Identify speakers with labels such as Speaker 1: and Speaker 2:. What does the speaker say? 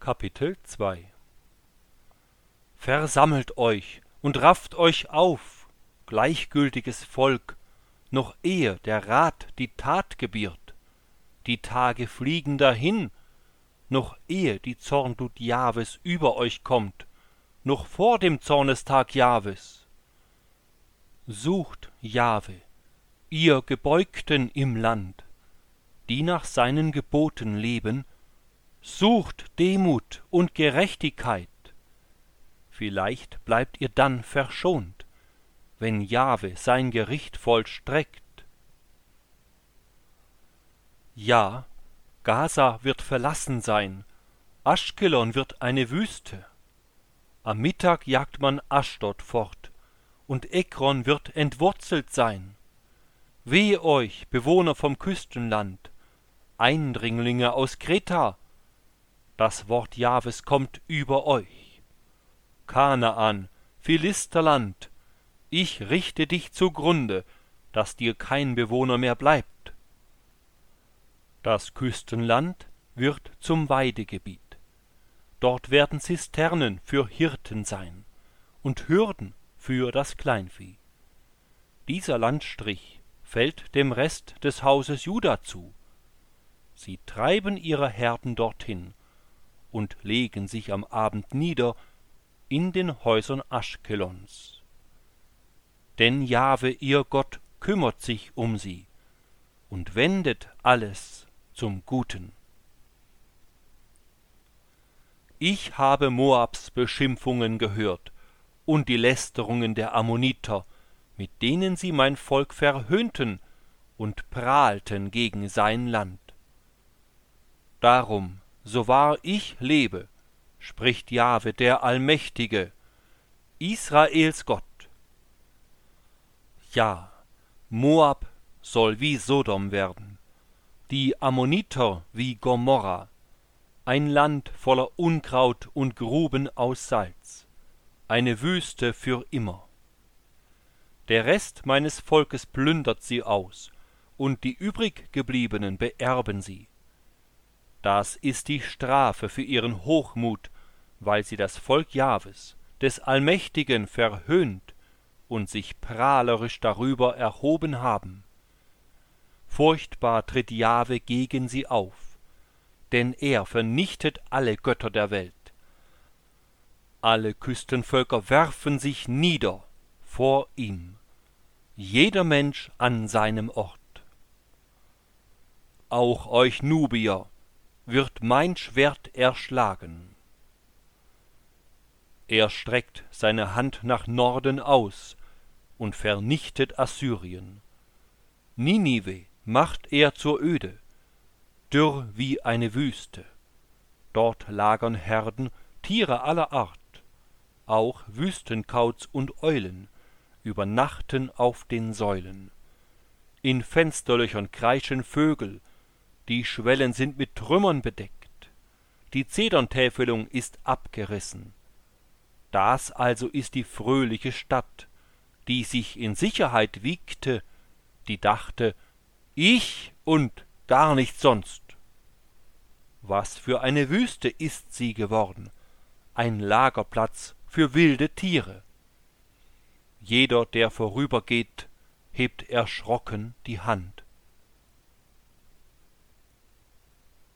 Speaker 1: Kapitel 2 Versammelt euch und rafft euch auf, gleichgültiges Volk, noch ehe der Rat die Tat gebiert. Die Tage fliegen dahin, noch ehe die Zornglut Jahwes über euch kommt, noch vor dem Zornestag Jahwes. Sucht Jahwe, ihr Gebeugten im Land, die nach seinen Geboten leben, sucht Demut und Gerechtigkeit. Vielleicht bleibt ihr dann verschont, wenn Jahwe sein Gericht vollstreckt. Ja, Gaza wird verlassen sein, Aschkelon wird eine Wüste. Am Mittag jagt man Aschdod fort, und Ekron wird entwurzelt sein. Wehe euch, Bewohner vom Küstenland, Eindringlinge aus Kreta, das Wort Jahwes kommt über euch. Kanaan, Philisterland, ich richte dich zugrunde, dass dir kein Bewohner mehr bleibt. Das Küstenland wird zum Weidegebiet. Dort werden Zisternen für Hirten sein und Hürden für das Kleinvieh. Dieser Landstrich fällt dem Rest des Hauses Juda zu. Sie treiben ihre Herden dorthin und legen sich am Abend nieder in den Häusern Aschkelons. Denn Jahwe ihr Gott kümmert sich um sie und wendet alles zum Guten. Ich habe Moabs Beschimpfungen gehört und die Lästerungen der Ammoniter, mit denen sie mein Volk verhöhnten und prahlten gegen sein Land. Darum, so wahr ich lebe, spricht Jahwe der Allmächtige, Israels Gott. Ja, Moab soll wie Sodom werden, die Ammoniter wie Gomorra, ein Land voller Unkraut und Gruben aus Salz, eine Wüste für immer. Der Rest meines Volkes plündert sie aus, und die übriggebliebenen beerben sie. Das ist die Strafe für ihren Hochmut, weil sie das Volk Jahwes, des Allmächtigen, verhöhnt und sich prahlerisch darüber erhoben haben. Furchtbar tritt Jahwe gegen sie auf, denn er vernichtet alle Götter der Welt. Alle Küstenvölker werfen sich nieder vor ihm, jeder Mensch an seinem Ort. Auch euch Nubier wird mein Schwert erschlagen. Er streckt seine Hand nach Norden aus und vernichtet Assyrien. Ninive macht er zur Öde, dürr wie eine Wüste. Dort lagern Herden, Tiere aller Art, auch Wüstenkauz und Eulen übernachten auf den Säulen. In Fensterlöchern kreischen Vögel, die Schwellen sind mit Trümmern bedeckt, die Zederntäfelung ist abgerissen. Das also ist die fröhliche Stadt, die sich in Sicherheit wiegte, die dachte, ich und gar nichts sonst. Was für eine Wüste ist sie geworden, ein Lagerplatz für wilde Tiere. Jeder, der vorübergeht, hebt erschrocken die Hand.